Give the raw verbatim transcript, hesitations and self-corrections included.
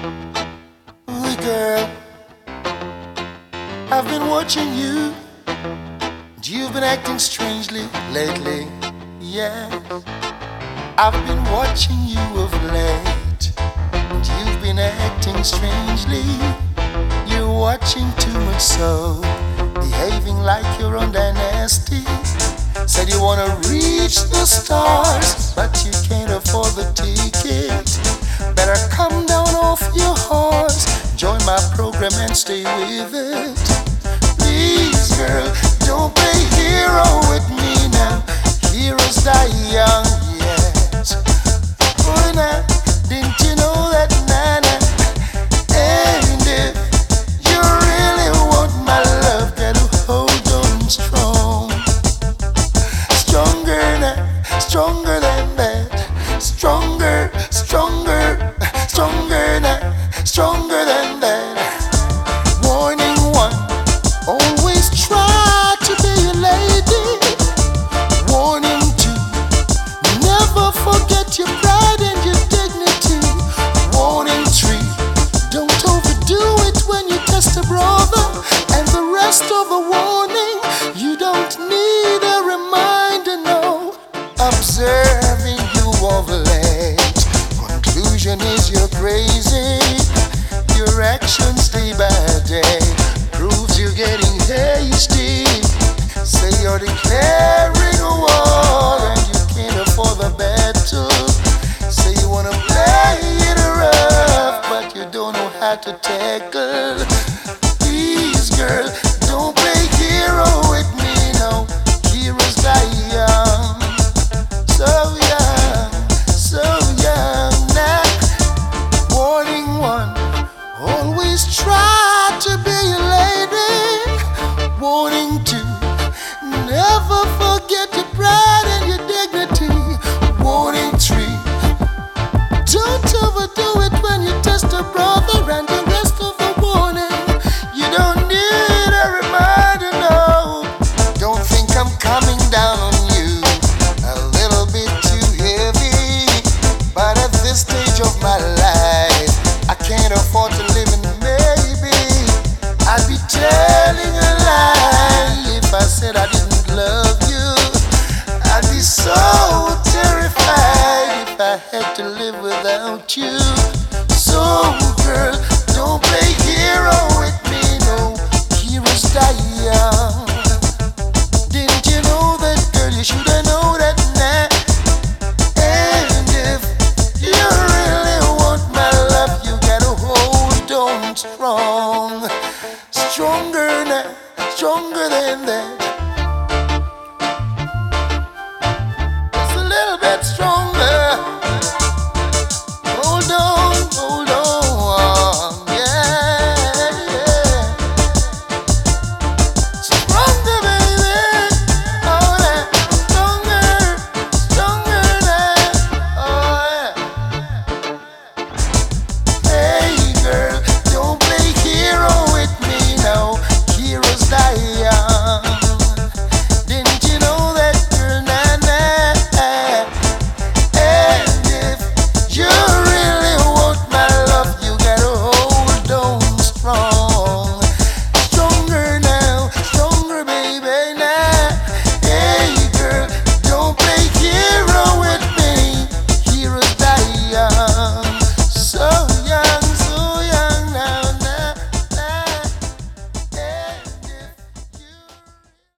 Ooh, girl, I've been watching you. You've been acting strangely lately. Yes, I've been watching you of late. You've been acting strangely. You're watching too much, so behaving like you're on Dynasty. Said you wanna reach the stars, but you can't afford the ticket. Better come down off your horse, join my program and stay with it. Please, girl, don't play hero with me now. Heroes die young, yes. Boy, now, didn't you know that, nana? And if you really want my love, gotta hold on strong. Stronger now, stronger than that. Stronger, stronger, stronger now, stronger than that. Warning one, always try to be a lady. Warning two, never forget your pride and your dignity. Warning three, don't overdo it when you test a brother. And the rest of the warning, you don't need a reminder, no. Observing you of late, conclusion is you're crazy. Your actions day by day proves you're getting hasty. Say you're declaring a war and you can't afford the battle. Say you wanna play it rough, but you don't know how to tackle. Please, girl, don't play hero with me, no. Heroes die young, so young, so young now. Warning one, always try to be a lady. Warning two, never forget your pride and your dignity. Warning three, don't overdo it when you test a brother. And the rest of the warning, you don't need a reminder, no. Don't think I'm coming down on you, a little bit too heavy. But at this stage of my life, I can't afford to live in maybe. I'd be telling a lie if I said I didn't love you. I'd be so terrified if I had to live without you. So, girl, don't play hero with me, no. Heroes die young.